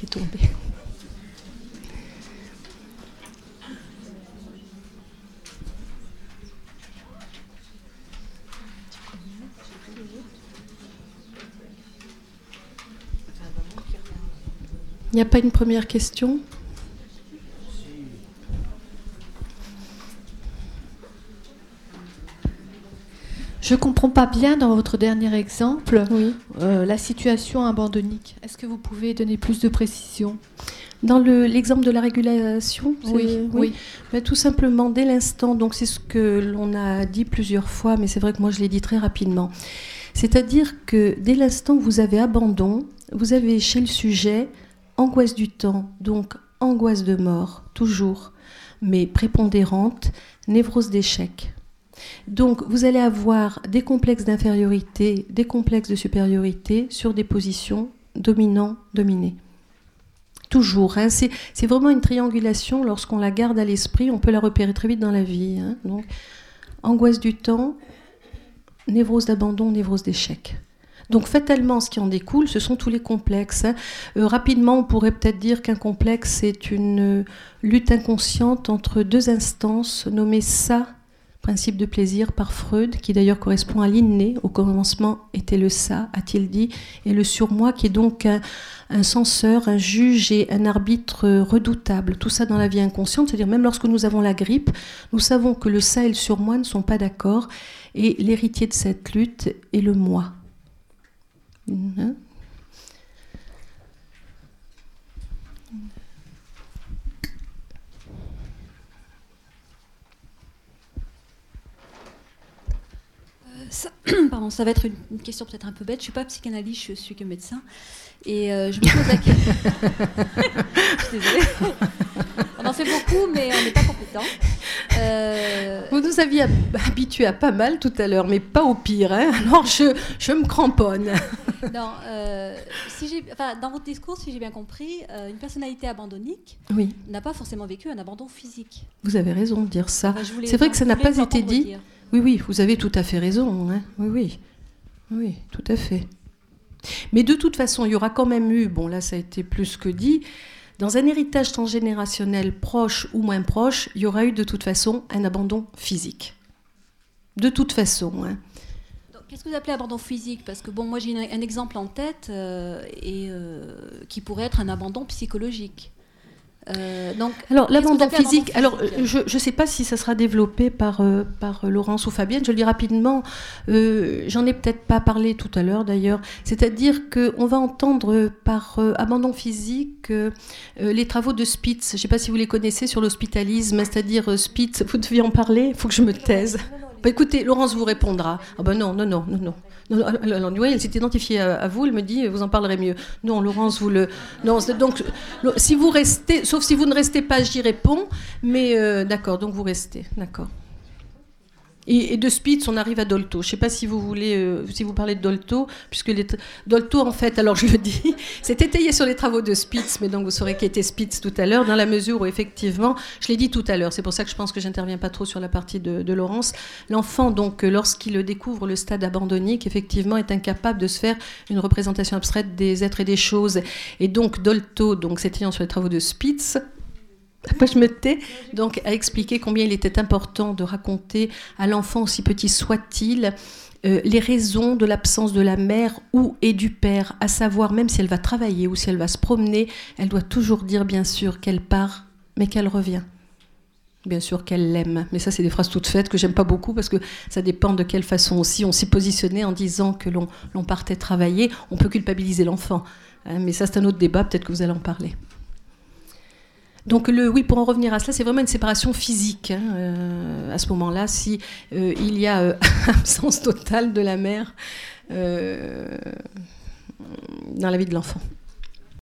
tombé. Il n'y a pas une première question ? Je ne comprends pas bien dans votre dernier exemple la situation abandonnique. Est-ce que vous pouvez donner plus de précision ? Dans l'exemple de la régulation, oui. Mais tout simplement, dès l'instant, donc c'est ce que l'on a dit plusieurs fois, mais c'est vrai que moi je l'ai dit très rapidement. C'est-à-dire que dès l'instant où vous avez abandon, vous avez chez le sujet angoisse du temps, donc angoisse de mort, toujours, mais prépondérante, névrose d'échec. Donc, vous allez avoir des complexes d'infériorité, des complexes de supériorité sur des positions dominant-dominé. Toujours. Hein, c'est vraiment une triangulation. Lorsqu'on la garde à l'esprit, on peut la repérer très vite dans la vie. Hein. Donc, angoisse du temps, névrose d'abandon, névrose d'échec. Donc, fatalement, ce qui en découle, ce sont tous les complexes. Hein. Rapidement, on pourrait peut-être dire qu'un complexe, c'est une lutte inconsciente entre deux instances nommées ça, principe de plaisir par Freud, qui d'ailleurs correspond à l'inné. Au commencement était le ça, a-t-il dit, et le surmoi qui est donc un censeur, un juge et un arbitre redoutable. Tout ça dans la vie inconsciente, c'est-à-dire même lorsque nous avons la grippe, nous savons que le ça et le surmoi ne sont pas d'accord, et l'héritier de cette lutte est le moi. Hein? Ça va être une question peut-être un peu bête. Je ne suis pas psychanalyste, je suis que médecin. Et je me pose la question. Je suis désolée. On en fait beaucoup, mais on n'est pas compétent. Vous nous aviez habitués à pas mal tout à l'heure, mais pas au pire. Hein. Alors je me cramponne. Non, dans votre discours, si j'ai bien compris, une personnalité abandonnique n'a pas forcément vécu un abandon physique. Vous avez raison de dire ça. C'est vrai que ça n'a pas été dit. Dire. Oui, vous avez tout à fait raison. Hein. Oui, tout à fait. Mais de toute façon, il y aura quand même eu, bon là ça a été plus que dit, dans un héritage transgénérationnel proche ou moins proche, il y aura eu de toute façon un abandon physique. De toute façon. Hein. Donc, qu'est-ce que vous appelez abandon physique ? Parce que bon, moi j'ai un exemple en tête qui pourrait être un abandon psychologique. Alors l'abandon physique, je ne sais pas si ça sera développé par Laurence ou Fabienne, je le dis rapidement, j'en ai peut-être pas parlé tout à l'heure d'ailleurs, c'est-à-dire qu'on va entendre par abandon physique les travaux de Spitz, je ne sais pas si vous les connaissez sur l'hospitalisme, c'est-à-dire Spitz, vous deviez en parler, il faut que je me taise. Bah, écoutez, Laurence vous répondra. Ah ben non. Oui, elle s'est identifiée à vous, elle me dit, vous en parlerez mieux. Non, Laurence, vous le... Non, donc, si vous restez, sauf si vous ne restez pas, j'y réponds, mais d'accord, donc vous restez, d'accord. Et de Spitz, on arrive à Dolto. Je ne sais pas si vous voulez, si vous parlez de Dolto, puisque Dolto, en fait, alors je le dis, c'est étayé sur les travaux de Spitz, mais donc vous saurez qui était Spitz tout à l'heure, dans la mesure où, effectivement, je l'ai dit tout à l'heure, c'est pour ça que je pense que je n'interviens pas trop sur la partie de Laurence. L'enfant, donc, lorsqu'il découvre le stade abandonnique, effectivement, est incapable de se faire une représentation abstraite des êtres et des choses. Et donc, Dolto, donc, s'étayant sur les travaux de Spitz, moi, je me tais, donc, à expliquer combien il était important de raconter à l'enfant, aussi petit soit-il, les raisons de l'absence de la mère ou et du père, à savoir, même si elle va travailler ou si elle va se promener, elle doit toujours dire, bien sûr, qu'elle part, mais qu'elle revient. Bien sûr qu'elle l'aime. Mais ça, c'est des phrases toutes faites que j'aime pas beaucoup parce que ça dépend de quelle façon aussi on s'y positionnait en disant que l'on partait travailler. On peut culpabiliser l'enfant. Hein, mais ça, c'est un autre débat, peut-être que vous allez en parler. Donc oui, pour en revenir à cela, c'est vraiment une séparation physique. Hein, à ce moment-là, si il y a absence totale de la mère dans la vie de l'enfant.